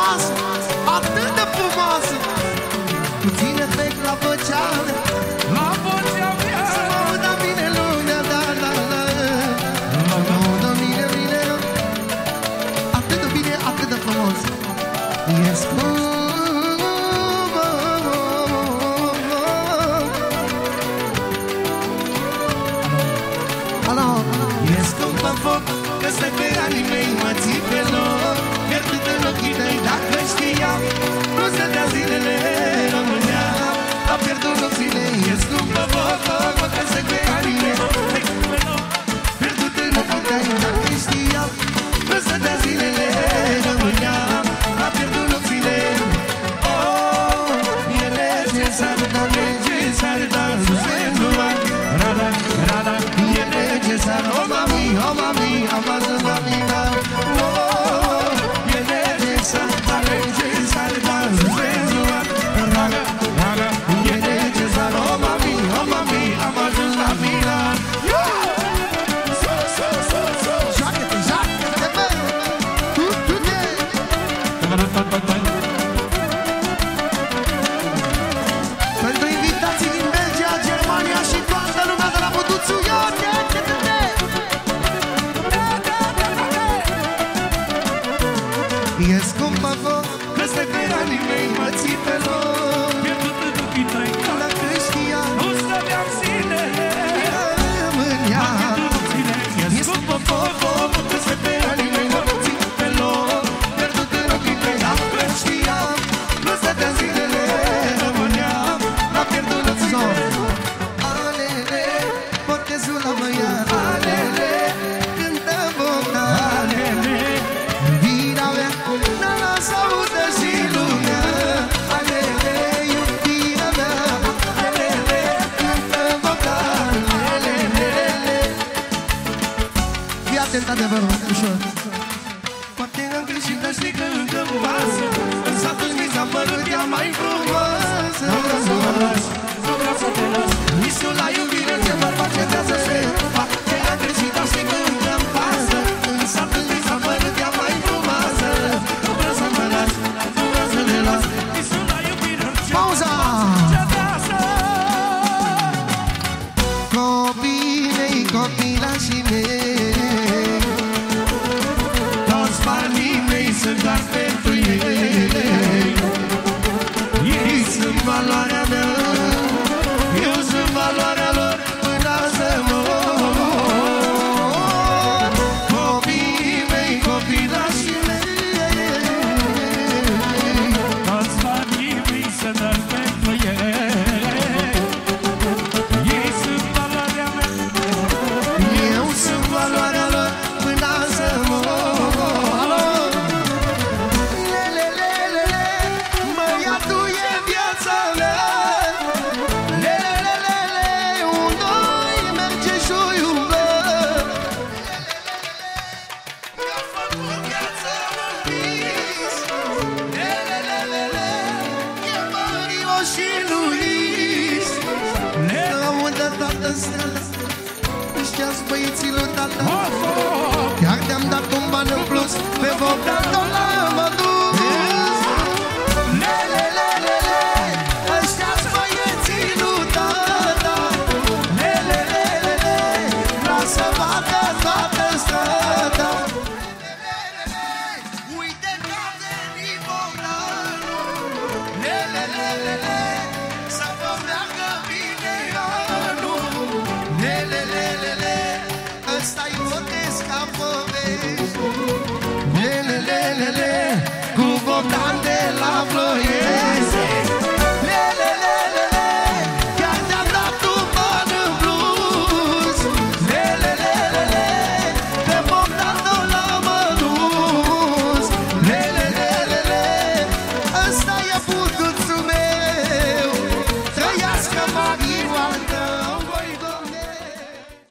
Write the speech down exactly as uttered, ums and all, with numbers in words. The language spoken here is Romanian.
frumoasă, atât de frumoasă. Puțin efect la vocea mea, la vocea mea, să mă audă bine lumea, da, da, da. Să mă audă bine, bine. Atât de bine, atât de frumos. E scump. E scump în foc, că stai pe anii mei, mă ții pe loc. Pierdut în ochii tăi, dacă știam, nu se dea zilele, România a pierdut nopțile. E scump în foc, că stai pe anii mei, pierdut în ochii tăi, dacă știam, nu se dea zilele, România a pierdut nopțile. Oh, e necesar, dar necesar, dar susținut. Rada, rada, e necesar, oh mami, oh mami, amază mamina. Oh, e necesar, dar necesar, dar susținut. Rada, rada, e necesar, oh mami, oh mami, amază mamina. Joacă-te, joacă-te, bă! Tu-tu-te! Pentru invitații din Belgia, Germania și toată lumea de la Buduțu, ia-te! E scumpă foc, că stai pe anii mei, mă ții pe loc. pierdut în ochii tăi, Dacă știam, nu stăteam zilele, rămânea. pierdut nopțile. E scumpă foc, foc, că stai pe anii mei, mă ții pe loc. Pierdut în ochii tăi, dacă știam, nu stăteam zilele, rămânea. N-a pierdut nopțile. Alele, botezul la băiat. Alele, cântă boca. Alele, iubirea mea, n-a lăsat udă și lumea. Alele, iubirea mea. Alele, cântă boca. Alele. Fii atent, adevărul, ușor. Poate am greșit, dar știi că încă-mi pasă. În satul mi s-a părut ea mai frumoasă. Nu vreau să mă las, nu vreau să te las. Visul la iubire ce bărbat ce vrea să se fac. Te am greșit, dar știi că încă-mi pasă. În satul mi s-a părut ea mai frumoasă. Nu vreau să mă las, nu vreau să te las. Visul la iubire ce Pauza! ce acasă. Copiii mei, copilașii mei, toți banii mei sunt doar pentru ei. Ei sunt valoarea mea, eu sunt valoarea lor până să mor. Copiii mei, copilașii mei, Toți banii mei să dau pentru ei. Ei sunt valoarea mea, eu sunt valoarea lor până să mor. Lelelelele, băiatul e viața mea. Lelelelele, un doi merge și o iubesc. Mi-a făcut viața un vis. Lelelelele, e Mario și Luis. Audă toată seara, ăștia-s băieții lui tata. Chiar te-am dat un ban în plus pe voprea ta.